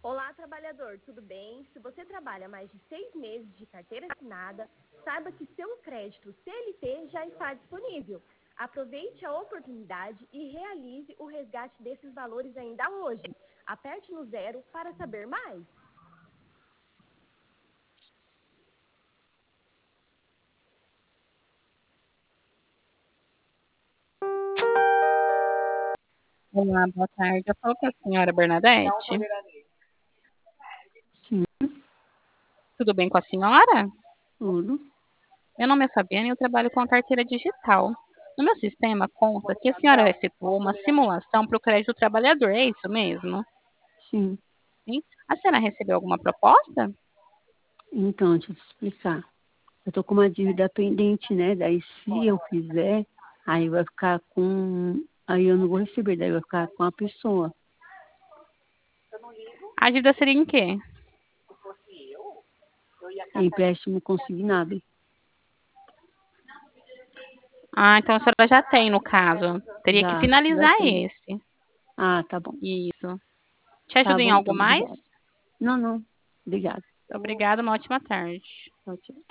Olá, trabalhador, tudo bem? Se você trabalha mais de 6 meses de carteira assinada, saiba que seu crédito CLT já está disponível. Aproveite a oportunidade e realize o resgate desses valores ainda hoje. Aperte no 0 para saber mais. Olá, boa tarde. Eu falo com a senhora Bernadette. Sim, Tudo bem com a senhora? tudo. Meu nome é Fabiana e eu trabalho com a carteira digital. No meu sistema consta que a senhora efetuou uma simulação para o crédito do trabalhador, é isso mesmo? Sim. Sim. A senhora recebeu alguma proposta? Então, deixa eu te explicar. Eu tô com uma dívida pendente, né? Daí, se eu fizer, aí vai ficar com. Aí eu não vou receber, daí vai ficar com a pessoa. A dívida seria em quê? É empréstimo consignado. Ah, então a senhora já tem, no caso. Teria que Já finalizar tem. esse. Ah, tá bom. Isso. Te Tá ajuda em bom, algo então, mais? obrigada. Não, não. Obrigada. Obrigada, uma ótima tarde. Tchau, tchau.